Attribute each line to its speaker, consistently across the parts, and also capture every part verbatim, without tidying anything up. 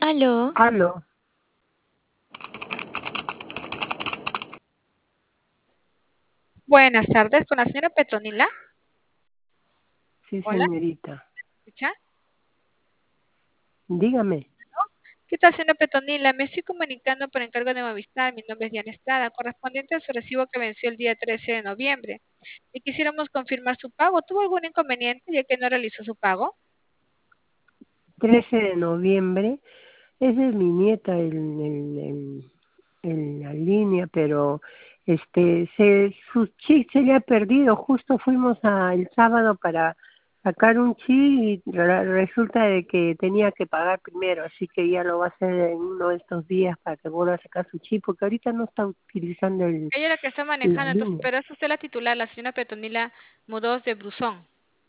Speaker 1: Aló.
Speaker 2: Aló.
Speaker 3: Buenas tardes, con la señora Petronila.
Speaker 2: Sí,
Speaker 3: Hola,
Speaker 2: señorita.
Speaker 3: ¿me escucha?
Speaker 2: Dígame.
Speaker 3: ¿Qué tal, señora Petronila? Me estoy comunicando por encargo de Movistar. Mi nombre es Diana Estrada, correspondiente a su recibo que venció el día trece de noviembre. Y quisiéramos confirmar su pago. ¿Tuvo algún inconveniente ya que no realizó su pago?
Speaker 2: trece de noviembre. Esa es mi nieta en, en, en, en la línea, pero este se su chip se le ha perdido. Justo fuimos a, el sábado para sacar un chip y re- resulta de que tenía que pagar primero, así que ya lo va a hacer en uno de estos días para que vuelva a sacar su chip, porque ahorita no está utilizando el,
Speaker 3: Ella es la que está
Speaker 2: la
Speaker 3: manejando, entonces,
Speaker 2: línea.
Speaker 3: pero es usted la titular, la señora Petronila Mudoz de Brusón.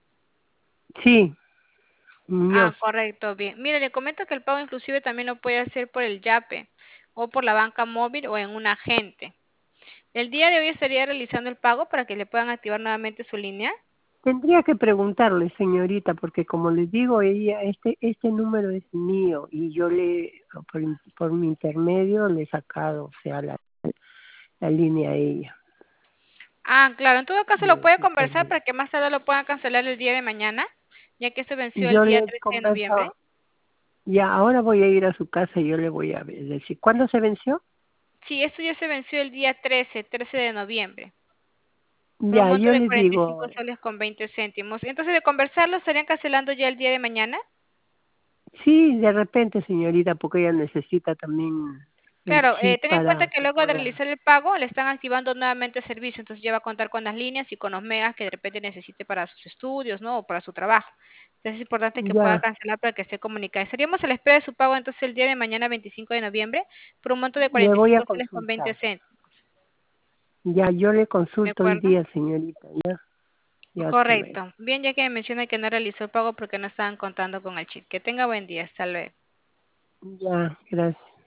Speaker 2: Sí,
Speaker 3: Ah,
Speaker 2: Muñoz.
Speaker 3: correcto, bien. Mire, le comento que el pago inclusive también lo puede hacer por el YAPE o por la banca móvil o en un agente. El día de hoy estaría realizando el pago para que le puedan activar nuevamente su línea.
Speaker 2: Tendría que preguntarle, señorita, porque como les digo, ella, este, este número es mío y yo le, por, por mi intermedio, le he sacado, o sea, la, la línea a ella.
Speaker 3: Ah, claro, en todo caso lo
Speaker 2: De
Speaker 3: puede
Speaker 2: su
Speaker 3: conversar
Speaker 2: celular.
Speaker 3: para que más tarde lo puedan cancelar el día de mañana, ya que se venció el
Speaker 2: Yo
Speaker 3: día
Speaker 2: le he
Speaker 3: trece de noviembre.
Speaker 2: conversado, ya, ahora voy a ir a su casa y yo le voy a ver- decir, ¿cuándo se venció?
Speaker 3: Sí, esto ya se venció el día trece, trece de noviembre, por un
Speaker 2: Ya,
Speaker 3: monto
Speaker 2: yo
Speaker 3: de
Speaker 2: le
Speaker 3: cuarenta y cinco
Speaker 2: digo,
Speaker 3: soles con veinte céntimos. Entonces, de conversarlo, ¿estarían cancelando ya el día de mañana?
Speaker 2: sí, de repente, señorita, porque ella necesita también el
Speaker 3: Claro, eh,
Speaker 2: chip
Speaker 3: ten en cuenta
Speaker 2: para
Speaker 3: que
Speaker 2: que
Speaker 3: luego de
Speaker 2: pueda.
Speaker 3: realizar el pago le están activando nuevamente el servicio, entonces ya va a contar con las líneas y con los megas que de repente necesite para sus estudios, ¿no? O para su trabajo. Entonces es importante que pueda
Speaker 2: Ya,
Speaker 3: cancelar para que esté comunicada. Estaríamos a la espera de su pago entonces el día de mañana veinticinco de noviembre por un monto de
Speaker 2: le
Speaker 3: cuarenta y
Speaker 2: voy a
Speaker 3: cinco soles con veinte
Speaker 2: consultar.
Speaker 3: céntimos,
Speaker 2: Ya, yo le
Speaker 3: ¿de
Speaker 2: consulto hoy
Speaker 3: acuerdo?
Speaker 2: día, señorita, ya, ya, hasta luego.
Speaker 3: Correcto. Bien, ya que me menciona que no realizó el pago porque no estaban contando con el chip. Que tenga buen día. Hasta luego.
Speaker 2: Ya, gracias.